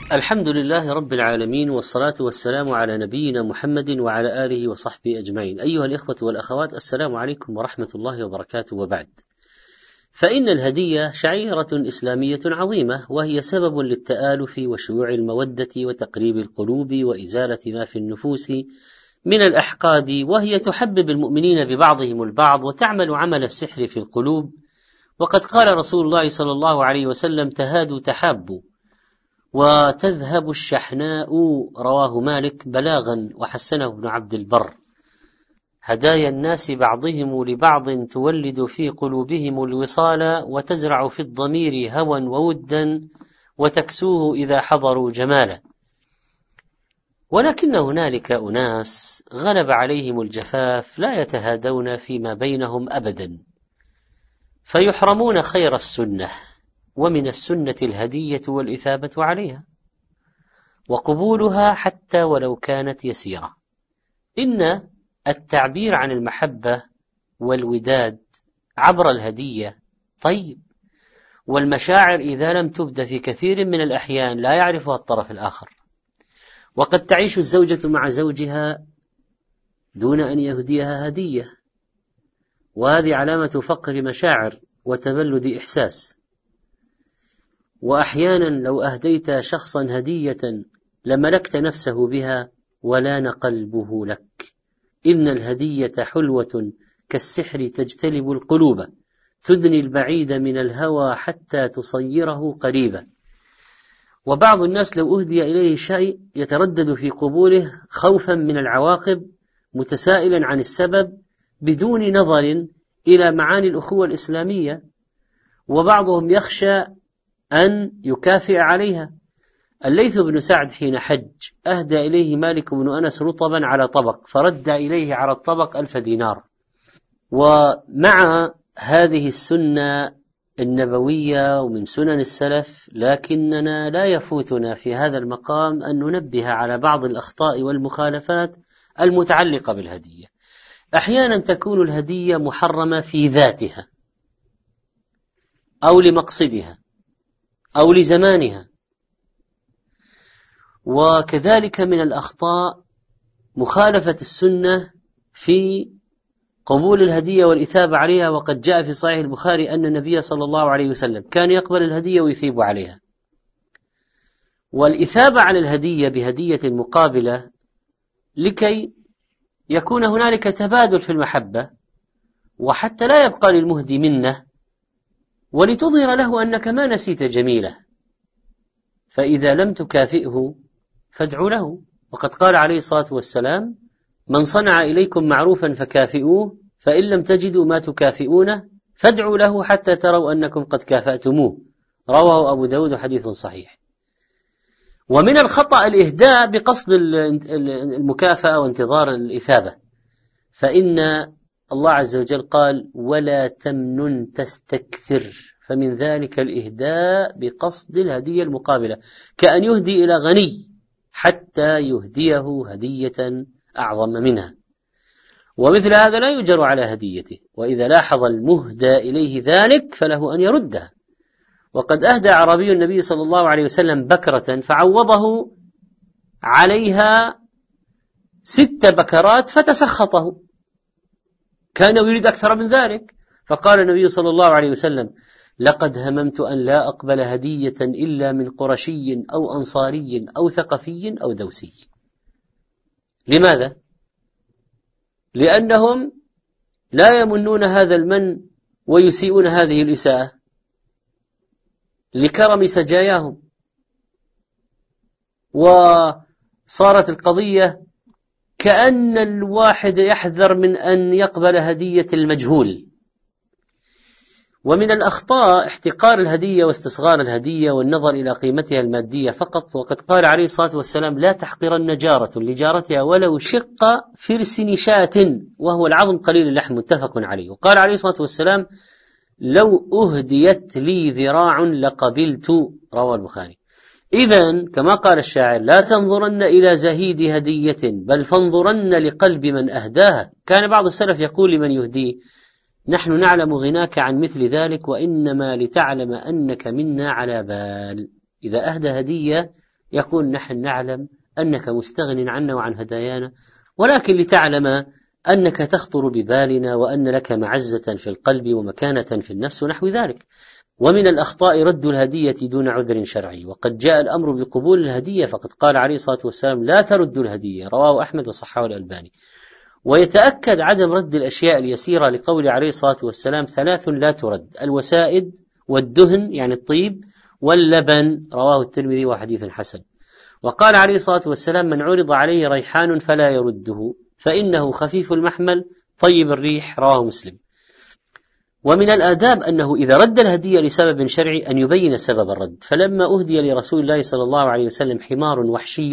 الحمد لله رب العالمين، والصلاة والسلام على نبينا محمد وعلى آله وصحبه أجمعين. أيها الإخوة والأخوات، السلام عليكم ورحمة الله وبركاته. وبعد، فإن الهدية شعيرة إسلامية عظيمة، وهي سبب للتآلف وشيوع المودة وتقريب القلوب وإزالة ما في النفوس من الأحقاد، وهي تحبب المؤمنين ببعضهم البعض وتعمل عمل السحر في القلوب. وقد قال رسول الله صلى الله عليه وسلم: تهادوا تحابوا وتذهب الشحناء، رواه مالك بلاغا وحسنه ابن عبد البر. هدايا الناس بعضهم لبعض تولد في قلوبهم الوصال، وتزرع في الضمير هوى وودا، وتكسوه إذا حضروا جمالا. ولكن هنالك أناس غلب عليهم الجفاف، لا يتهادون فيما بينهم أبدا، فيحرمون خير السنة، ومن السنة الهدية والإثابة عليها وقبولها حتى ولو كانت يسيرة. إن التعبير عن المحبة والوداد عبر الهدية طيب، والمشاعر إذا لم تبدأ في كثير من الأحيان لا يعرفها الطرف الآخر. وقد تعيش الزوجة مع زوجها دون أن يهديها هدية، وهذه علامة فقر مشاعر وتبلد إحساس. وأحيانا لو أهديت شخصا هدية لملكت نفسه بها ولان قلبه لك. إن الهدية حلوة كالسحر تجتلب القلوب، تدني البعيد من الهوى حتى تصيره قريبا. وبعض الناس لو أهدي إليه شيء يتردد في قبوله خوفا من العواقب، متسائلا عن السبب بدون نظر إلى معاني الأخوة الإسلامية، وبعضهم يخشى أن يكافئ عليها. الليث بن سعد حين حج أهدى إليه مالك بن أنس رطبا على طبق، فرد إليه على الطبق 1000 دينار. ومع هذه السنة النبوية ومن سنن السلف، لكننا لا يفوتنا في هذا المقام أن ننبه على بعض الأخطاء والمخالفات المتعلقة بالهدية. أحيانا تكون الهدية محرمة في ذاتها أو لمقصدها أو لزمانها. وكذلك من الأخطاء مخالفة السنة في قبول الهدية والإثابة عليها. وقد جاء في صحيح البخاري أن النبي صلى الله عليه وسلم كان يقبل الهدية ويثيب عليها. والإثابة على الهدية بهدية مقابلة لكي يكون هنالك تبادل في المحبة، وحتى لا يبقى للمهدي منه، ولتظهر له أنك ما نسيت جميله. فإذا لم تكافئه فادعوا له. وقد قال عليه الصلاة والسلام: من صنع إليكم معروفا فكافئوه، فإن لم تجدوا ما تكافئونه فادعوا له حتى تروا أنكم قد كافأتموه. رواه أبو داود حديث صحيح. ومن الخطأ الإهداء بقصد المكافأة وانتظار الإثابة، فإن الله عز وجل قال: ولا تمنن تستكثر، فمن ذلك الإهداء بقصد الهدية المقابلة، كأن يهدي إلى غني حتى يهديه هدية أعظم منها. ومثل هذا لا يجر على هديته، وإذا لاحظ المهدى إليه ذلك فله أن يردها. وقد أهدى أعرابي النبي صلى الله عليه وسلم بكرة فعوضه عليها 6 بكرات فتسخطه، كان يريد أكثر من ذلك. فقال النبي صلى الله عليه وسلم: لقد هممت أن لا أقبل هدية إلا من قرشي أو أنصاري أو ثقفي أو دوسي. لماذا؟ لأنهم لا يمنون هذا المن ويسيئون هذه الإساءة لكرم سجاياهم. وصارت القضية كأن الواحد يحذر من أن يقبل هدية المجهول. ومن الأخطاء احتقار الهدية واستصغار الهدية والنظر إلى قيمتها المادية فقط. وقد قال عليه الصلاة والسلام: لا تحقرن جارة لجارتها ولو شق فرس نشاة، وهو العظم قليل اللحم، متفق عليه. وقال عليه الصلاة والسلام: لو أهديت لي ذراع لقبلت، رواه البخاري. إذن كما قال الشاعر: لا تنظرن إلى زهيد هدية بل فانظرن لقلب من أهداها. كان بعض السلف يقول لمن يهديه: نحن نعلم غناك عن مثل ذلك، وإنما لتعلم أنك منا على بال. إذا أهدى هدية يقول نحن نعلم أنك مستغن عنا وعن هدايانا، ولكن لتعلم أنك تخطر ببالنا وأن لك معزة في القلب ومكانة في النفس ونحو ذلك. ومن الأخطاء رد الهدية دون عذر شرعي، وقد جاء الأمر بقبول الهدية، فقد قال عليه الصلاة والسلام لا تردوا الهدية، رواه أحمد وصححه الألباني. ويتأكد عدم رد الأشياء اليسيرة لقول عليه الصلاة والسلام 3 لا ترد: الوسائد والدهن يعني الطيب واللبن، رواه الترمذي وحديث حسن. وقال عليه الصلاة والسلام من عرض عليه ريحان فلا يرده فإنه خفيف المحمل طيب الريح، رواه مسلم. ومن الآداب أنه إذا رد الهدية لسبب شرعي أن يبين سبب الرد، فلما أهدي لرسول الله صلى الله عليه وسلم حمار وحشي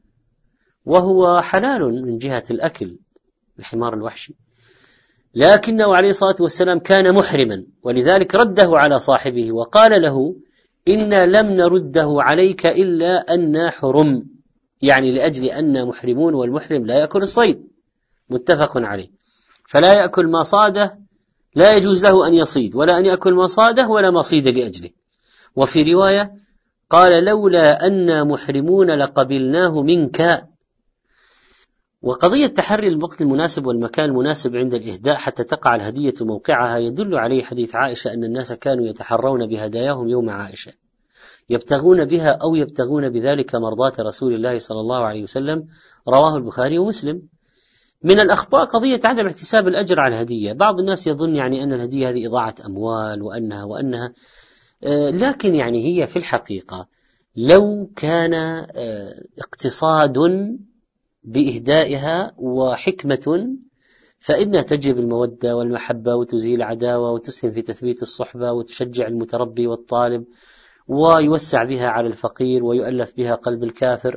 وهو حلال من جهة الأكل الحمار الوحشي، لكنه عليه الصلاة والسلام كان محرما، ولذلك رده على صاحبه وقال له إنا لم نرده عليك إلا أن حرم، يعني لأجل أن محرمون والمحرم لا يأكل الصيد، متفق عليه، فلا يأكل ما صاده، لا يجوز له أن يصيد ولا أن يأكل ما صاده ولا ما صيد لأجله. وفي رواية قال لولا أن محرمون لقبلناه منك. وقضية تحري الوقت المناسب والمكان المناسب عند الإهداء حتى تقع الهدية موقعها يدل عليه حديث عائشة أن الناس كانوا يتحرون بهداياهم يوم عائشة، يبتغون بها أو يبتغون بذلك مرضاة رسول الله صلى الله عليه وسلم، رواه البخاري ومسلم. من الأخطاء قضية عدم احتساب الأجر على الهدية. بعض الناس يظن يعني أن الهدية هذه إضاعة أموال وأنها لكن يعني هي في الحقيقة لو كان اقتصاد بإهدائها وحكمة فإنها تجلب المودة والمحبة وتزيل العداوة وتسهم في تثبيت الصحبة وتشجع المتربي والطالب ويوسع بها على الفقير ويؤلف بها قلب الكافر.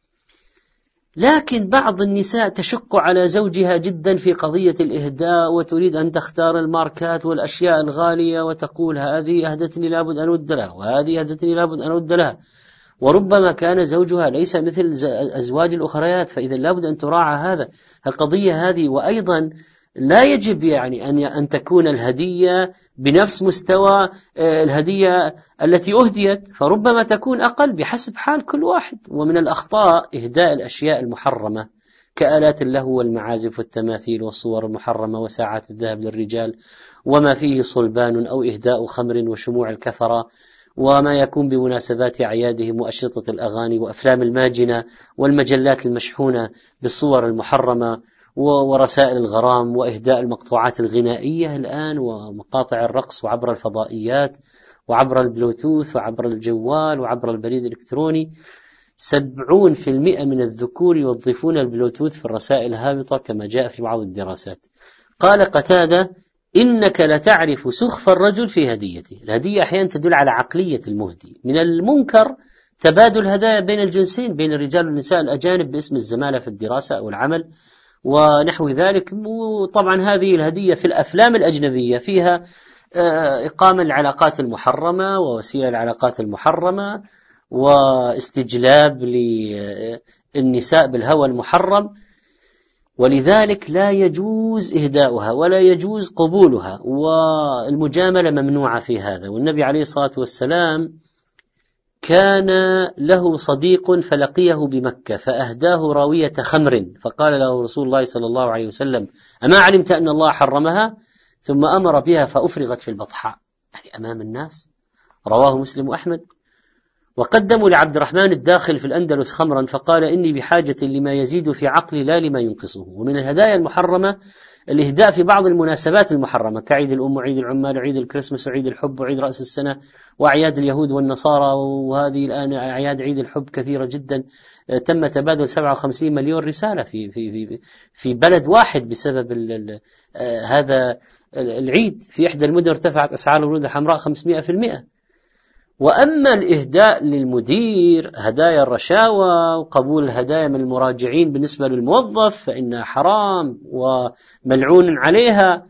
لكن بعض النساء تشق على زوجها جدا في قضية الإهداء وتريد أن تختار الماركات والأشياء الغالية وتقول هذه أهدتني لابد أن أود لها وهذه أهدتني لابد أن أود لها، وربما كان زوجها ليس مثل أزواج الأخريات، فإذا لابد أن تراعى هذا القضية هذه. وأيضا لا يجب يعني أن تكون الهدية بنفس مستوى الهدية التي أهديت، فربما تكون أقل بحسب حال كل واحد. ومن الأخطاء إهداء الأشياء المحرمة كآلات اللهو والمعازف والتماثيل والصور المحرمة وساعات الذهب للرجال وما فيه صلبان، أو إهداء خمر وشموع الكفرة وما يكون بمناسبات أعيادهم وأشرطة الأغاني وأفلام الماجنة والمجلات المشحونة بالصور المحرمة ورسائل الغرام وإهداء المقطوعات الغنائية الآن ومقاطع الرقص وعبر الفضائيات وعبر البلوتوث وعبر الجوال وعبر البريد الإلكتروني. 70% من الذكور يوظفون البلوتوث في الرسائل الهابطة كما جاء في بعض الدراسات. قال قتادة إنك لتعرف سخف الرجل في هديته. الهدية أحيانا تدل على عقلية المهدي. من المنكر تبادل الهدايا بين الجنسين، بين الرجال والنساء الأجانب باسم الزمالة في الدراسة أو العمل ونحو ذلك. وطبعا هذه الهدية في الأفلام الأجنبية فيها إقامة العلاقات المحرمة ووسيلة العلاقات المحرمة واستجلاب للنساء بالهوى المحرم، ولذلك لا يجوز إهداؤها ولا يجوز قبولها، والمجاملة ممنوعة في هذا. والنبي عليه الصلاة والسلام كان له صديق فلقيه بمكة فأهداه راوية خمر، فقال له رسول الله صلى الله عليه وسلم أما علمت أن الله حرمها؟ ثم أمر بها فأفرغت في البطحاء، يعني أمام الناس، رواه مسلم وأحمد. وقدموا لعبد الرحمن الداخل في الأندلس خمرا فقال إني بحاجة لما يزيد في عقلي لا لما ينقصه. ومن الهدايا المحرمة الإهداء في بعض المناسبات المحرمة كعيد الأم وعيد العمال وعيد الكريسماس وعيد الحب وعيد رأس السنة وأعياد اليهود والنصارى، وهذه الآن أعياد عيد الحب كثيرة جدا. تم تبادل 57 مليون رسالة في بلد واحد بسبب هذا العيد. في إحدى المدن ارتفعت أسعار الورود الحمراء 500%. وأما الإهداء للمدير هدايا الرشاوى وقبول الهدايا من المراجعين بالنسبة للموظف فإنها حرام وملعون عليها،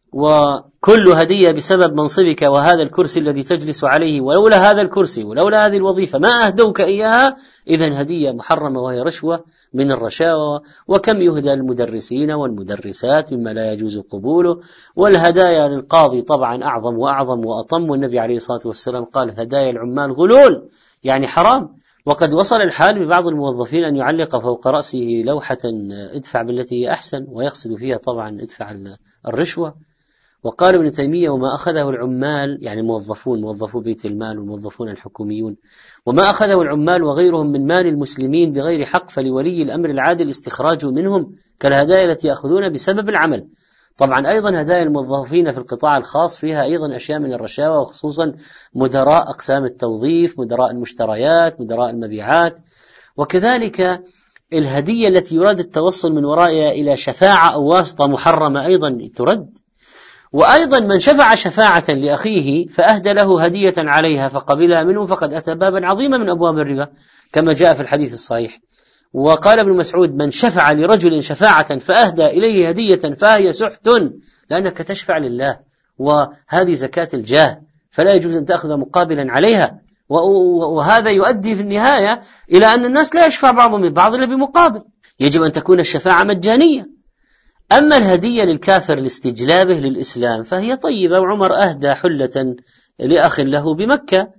وكل هدية بسبب منصبك وهذا الكرسي الذي تجلس عليه، ولولا هذا الكرسي ولولا هذه الوظيفة ما أهدوك إياها، إذن هدية محرمة وهي رشوة من الرشاوى. وكم يهدى المدرسين والمدرسات مما لا يجوز قبوله. والهدايا للقاضي طبعا أعظم وأعظم وأطم، والنبي عليه الصلاة والسلام قال هدايا العمال غلول، يعني حرام. وقد وصل الحال ببعض الموظفين أن يعلق فوق رأسه لوحة ادفع بالتي هي أحسن، ويقصد فيها طبعا ادفع الرشوة. وقال ابن تيمية: وما أخذه العمال، يعني موظفو بيت المال والموظفون الحكوميون، وما أخذه العمال وغيرهم من مال المسلمين بغير حق فلولي الأمر العادل استخراجه منهم كالهدايا التي يأخذون بسبب العمل. طبعا أيضا هدايا الموظفين في القطاع الخاص فيها أيضا أشياء من الرشاوى، وخصوصا مدراء أقسام التوظيف، مدراء المشتريات، مدراء المبيعات. وكذلك الهدية التي يراد التوصل من ورائها إلى شفاعة أو واسطة محرمة أيضا ترد. وأيضا من شفع شفاعة لأخيه فأهدى له هدية عليها فقبلها منه فقد أتى بابا عظيما من أبواب الربا كما جاء في الحديث الصحيح. وقال ابن مسعود: من شفع لرجل شفاعة فأهدى إليه هدية فهي سحت، لأنك تشفع لله، وهذه زكاة الجاه، فلا يجوز أن تأخذ مقابلا عليها. وهذا يؤدي في النهاية إلى أن الناس لا يشفع بعضهم من بعض إلا بمقابل. يجب أن تكون الشفاعة مجانية. أما الهدية للكافر لاستجلابه للإسلام فهي طيبة، وعمر أهدى حلة لأخ له بمكة.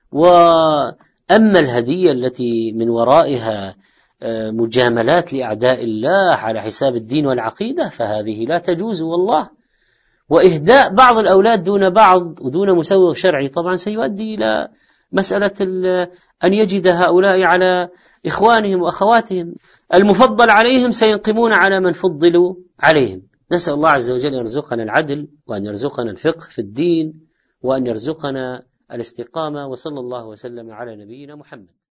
وأما الهدية التي من ورائها مجاملات لأعداء الله على حساب الدين والعقيدة فهذه لا تجوز والله. وإهداء بعض الأولاد دون بعض ودون مسوغ شرعي طبعا سيؤدي إلى مسألة أن يجد هؤلاء على إخوانهم وأخواتهم المفضل عليهم سينقمون على من فضلوا عليهم. نسأل الله عز وجل أن يرزقنا العدل، وأن يرزقنا الفقه في الدين، وأن يرزقنا الاستقامة. وصلى الله وسلم على نبينا محمد.